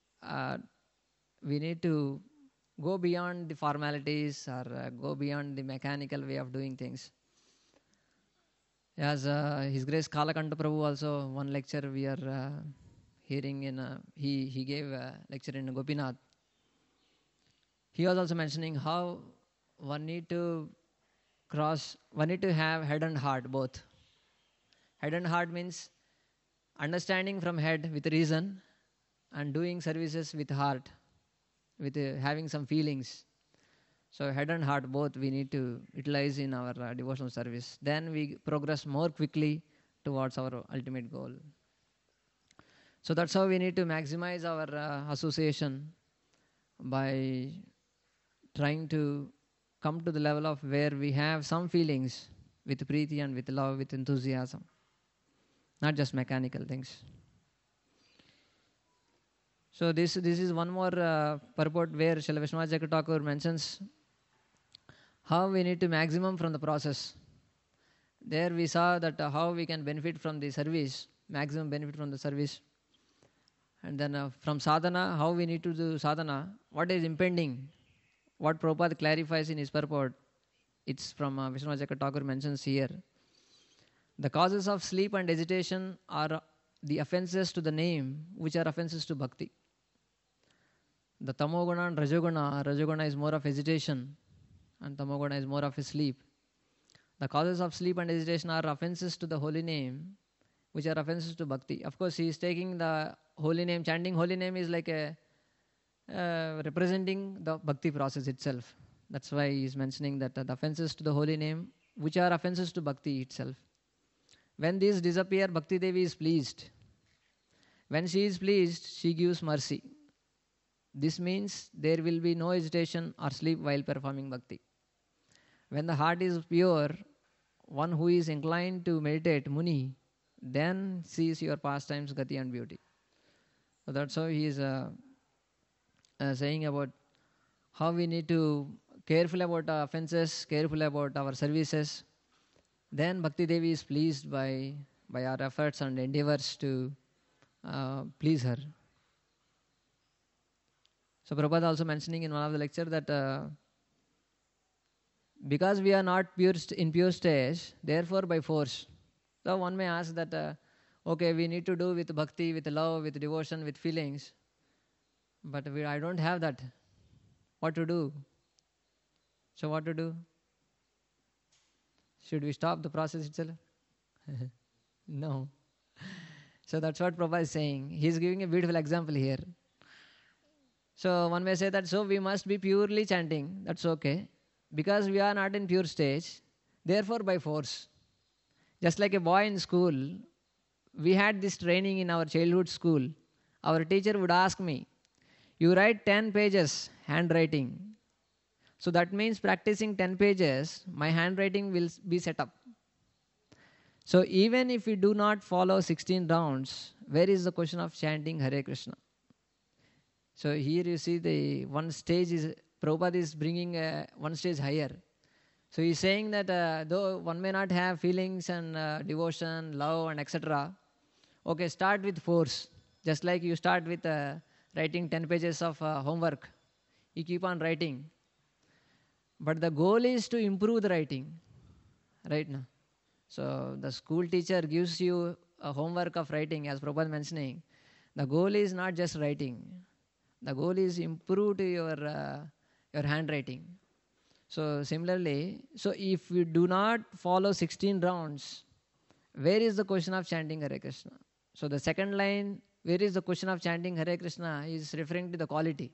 go beyond the formalities or go beyond the mechanical way of doing things. As His Grace Kalakanta Prabhu also, one lecture we are hearing in, he gave a lecture in Gopinath. He was also mentioning how one need to have head and heart both. Head and heart means understanding from head with reason and doing services with heart, with having some feelings. So head and heart both we need to utilize in our devotional service. Then we progress more quickly towards our ultimate goal. So that's how we need to maximize our association by trying to come to the level of where we have some feelings with preeti and with love, with enthusiasm, not just mechanical things. So this is one more purport where Srila Vishwanath Thakur mentions how we need to maximum from the process. There we saw that how we can benefit from the service, maximum benefit from the service. And then from sadhana, how we need to do sadhana, what is impending, what Prabhupada clarifies in his purport. It's from Vishwanath Thakur mentions here. The causes of sleep and hesitation are the offenses to the name, which are offenses to bhakti. The tamoguna and rajoguna is more of hesitation, and tamoguna is more of a sleep. The causes of sleep and hesitation are offenses to the holy name, which are offenses to bhakti. Of course, he is taking the holy name, chanting holy name is like a representing the bhakti process itself. That's why he is mentioning that the offenses to the holy name, which are offenses to bhakti itself. When these disappear, Bhakti Devi is pleased. When she is pleased, she gives mercy. This means there will be no hesitation or sleep while performing bhakti. When the heart is pure, one who is inclined to meditate, Muni, then sees your pastimes, gati and beauty. So that's how he is saying about how we need to careful about our offenses, careful about our services. Then Bhakti Devi is pleased by our efforts and endeavors to please her. So Prabhupada also mentioning in one of the lecture that because we are not in pure stage, therefore by force. So one may ask that, okay, we need to do with bhakti, with love, with devotion, with feelings. But I don't have that. What to do? So what to do? Should we stop the process itself? No. So that's what Prabhupada is saying. He is giving a beautiful example here. So one may say that, so we must be purely chanting. That's okay. Because we are not in pure stage, therefore by force. Just like a boy in school, we had this training in our childhood school. Our teacher would ask me, you write 10 pages handwriting. So that means practicing 10 pages, my handwriting will be set up. So even if we do not follow 16 rounds, where is the question of chanting Hare Krishna? So here you see the one stage is, Prabhupada is bringing one stage higher. So he's saying that though one may not have feelings and devotion, love and etc. Okay, start with force. Just like you start with writing 10 pages of homework. You keep on writing. But the goal is to improve the writing. Right now. So the school teacher gives you a homework of writing, as Prabhupada mentioning. The goal is not just writing. The goal is improve to your handwriting. So similarly, so if we do not follow 16 rounds, where is the question of chanting Hare Krishna? So the second line, where is the question of chanting Hare Krishna, is referring to the quality.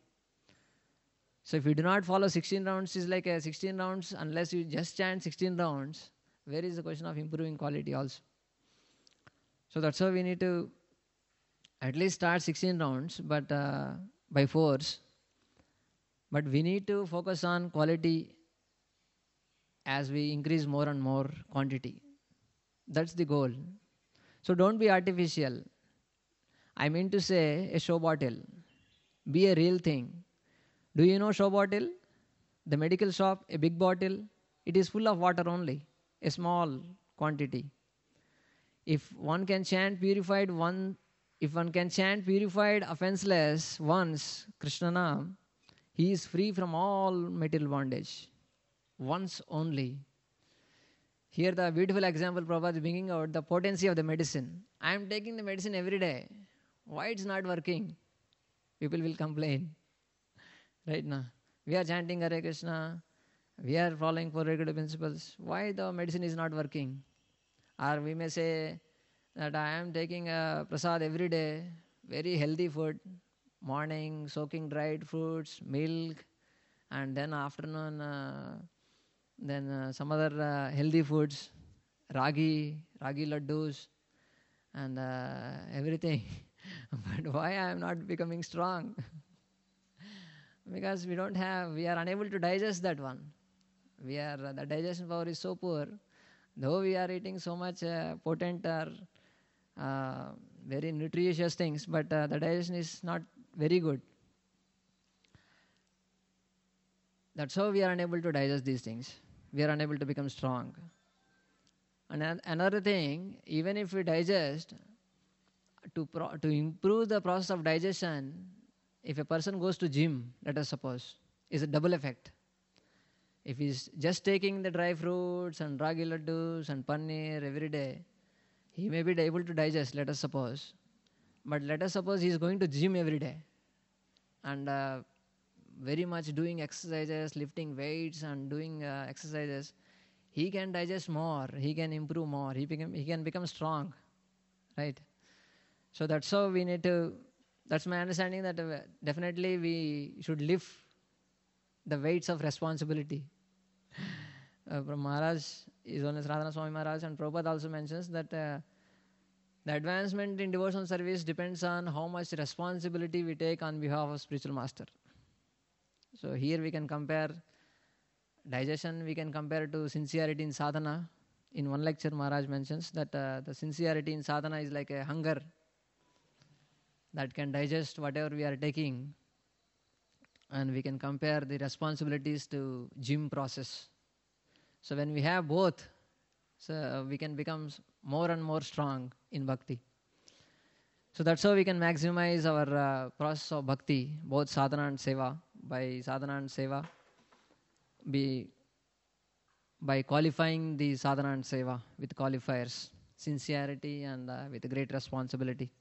So if you do not follow 16 rounds, is like a 16 rounds, unless you just chant 16 rounds, where is the question of improving quality also? So that's how we need to at least start 16 rounds, but by force. But we need to focus on quality as we increase more and more quantity. That's the goal. So don't be artificial. I mean to say a show bottle. Be a real thing. Do you know show bottle? The medical shop, a big bottle, it is full of water only, a small quantity. If one can chant purified offenseless once, Krishna Nam, he is free from all material bondage. Once only. Here the beautiful example Prabhupada is bringing out the potency of the medicine. I am taking the medicine every day. Why it's not working? People will complain. Right now. We are chanting Hare Krishna. We are following four regular principles. Why the medicine is not working? Or we may say that I am taking a prasad every day, very healthy food, morning, soaking dried fruits, milk, and then afternoon, then some other healthy foods, ragi laddus, and everything. But why I am not becoming strong? Because we are unable to digest that one. The digestion power is so poor. Though we are eating so much potent or very nutritious things, but the digestion is not very good. That's how we are unable to digest these things. We are unable to become strong. And another thing, even if we digest, to improve the process of digestion, if a person goes to gym, let us suppose, is a double effect. If he's just taking the dry fruits and ragi laddus and paneer every day, he may be able to digest, let us suppose. But let us suppose he's going to gym every day and very much doing exercises, lifting weights and doing exercises. He can digest more, he can improve more, he can become strong, right? So that's how we need to, that's my understanding, that definitely we should lift the weights of responsibility. From Maharaj is on Radhana Swami Maharaj, and Prabhupada also mentions that the advancement in devotional service depends on how much responsibility we take on behalf of spiritual master. So here we can compare digestion, we can compare to sincerity in sadhana. In one lecture, Maharaj mentions that the sincerity in sadhana is like a hunger that can digest whatever we are taking, and we can compare the responsibilities to gym process. So when we have both, so we can become more and more strong in bhakti. So that's how we can maximize our process of bhakti, both sadhana and seva. By sadhana and seva, by qualifying the sadhana and seva with qualifiers, sincerity and with great responsibility.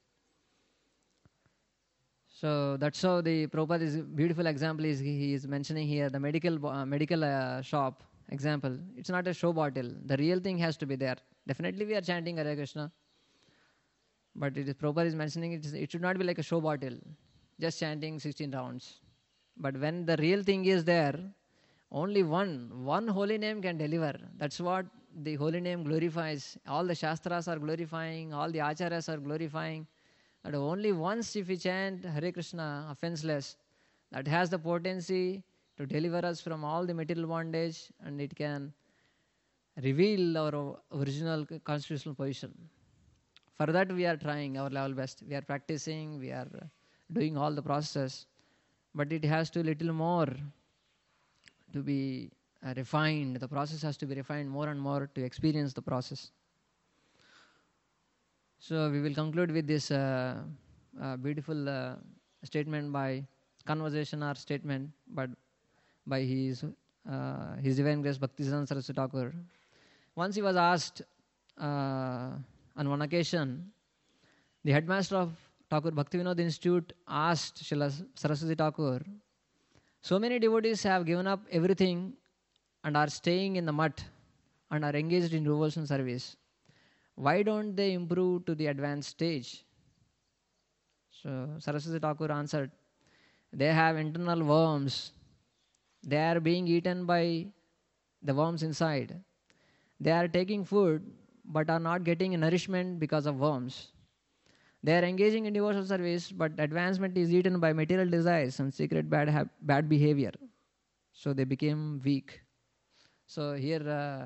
So that's how the Prabhupada is beautiful example is he is mentioning here the medical shop example. It's not a show bottle. The real thing has to be there. Definitely we are chanting Hare Krishna, but Prabhupada is mentioning it should not be like a show bottle, just chanting 16 rounds. But when the real thing is there, only one holy name can deliver. That's what the holy name glorifies. All the Shastras are glorifying, all the Acharyas are glorifying. And only once if we chant Hare Krishna offenseless, that has the potency to deliver us from all the material bondage, and it can reveal our original constitutional position. For that we are trying our level best. We are practicing, we are doing all the process, but it has to little more to be refined. The process has to be refined more and more to experience the process. So we will conclude with this beautiful statement by conversation or statement, but by His Divine Grace Bhaktisiddhanta Saraswati Thakur. Once he was asked on one occasion, the headmaster of Thakur Bhaktivinoda Institute asked Srila Saraswati Thakur, so many devotees have given up everything and are staying in the mutt and are engaged in devotional service. Why don't they improve to the advanced stage? So Saraswati Thakur answered, they have internal worms. They are being eaten by the worms inside. They are taking food but are not getting nourishment because of worms. They are engaging in devotional service, but advancement is eaten by material desires and secret bad behavior. So they became weak. So here,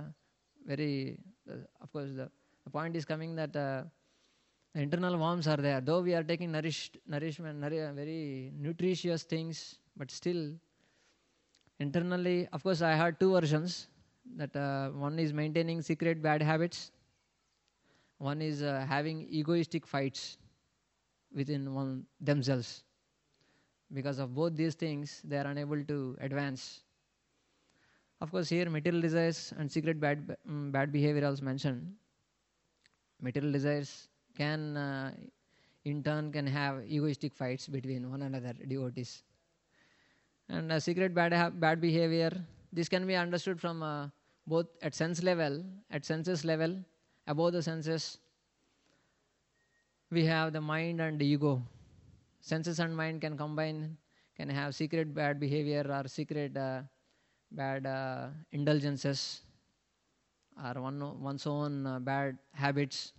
of course, the point is coming that the internal worms are there. Though we are taking nourishment, very nutritious things, but still internally, of course, I heard two versions. That one is maintaining secret bad habits. One is having egoistic fights within themselves. Because of both these things, they are unable to advance. Of course, here material desires and secret bad behavior also mentioned. Material desires can, in turn, can have egoistic fights between one another devotees. And secret bad behavior, this can be understood from both at senses level, above the senses. We have the mind and the ego. Senses and mind can combine can have secret bad behavior or secret bad indulgences or one's own bad habits.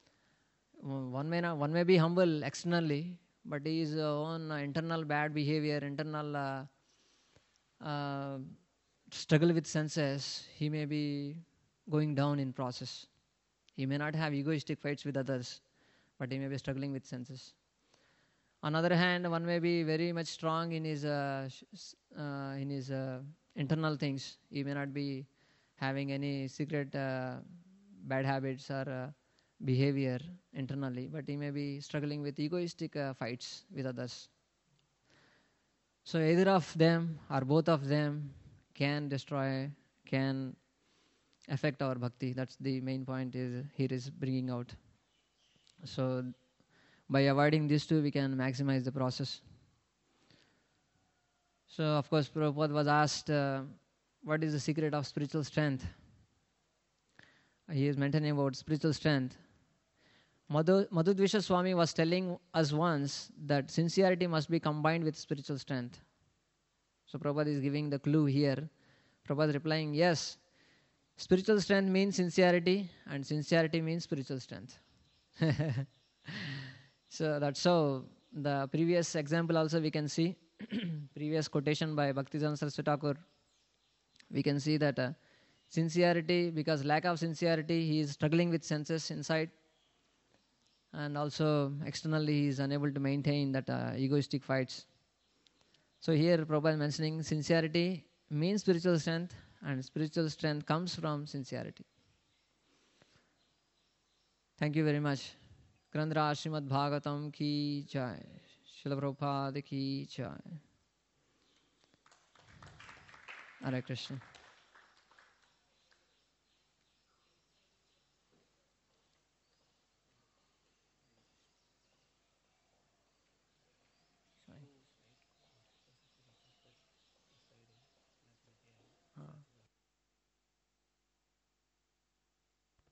One may be humble externally, but his own internal bad behavior, internal uh, struggle with senses, he may be going down in process. He may not have egoistic fights with others, but he may be struggling with senses. On other hand, one may be very much strong in his internal things. He may not be having any secret bad habits or behavior internally, but he may be struggling with egoistic fights with others. So either of them or both of them can destroy, can affect our bhakti. That's the main point is here is bringing out. So by avoiding these two, we can maximize the process. So of course, Prabhupada was asked, what is the secret of spiritual strength? He is mentioning about spiritual strength. Madhudvisha Swami was telling us once that sincerity must be combined with spiritual strength. So Prabhupada is giving the clue here. Prabhupada is replying, yes, spiritual strength means sincerity and sincerity means spiritual strength. So that's how the previous example also we can see. Previous quotation by Bhaktivedanta Saraswati Thakur. We can see that sincerity, because lack of sincerity, he is struggling with senses inside. And also externally he is unable to maintain that egoistic fights. So here Prabhupada is mentioning sincerity means spiritual strength and spiritual strength comes from sincerity. Thank you very much. Grandhara Srimad Bhagavatam ki jai. Srila Prabhupada ki jai. Hare Krishna.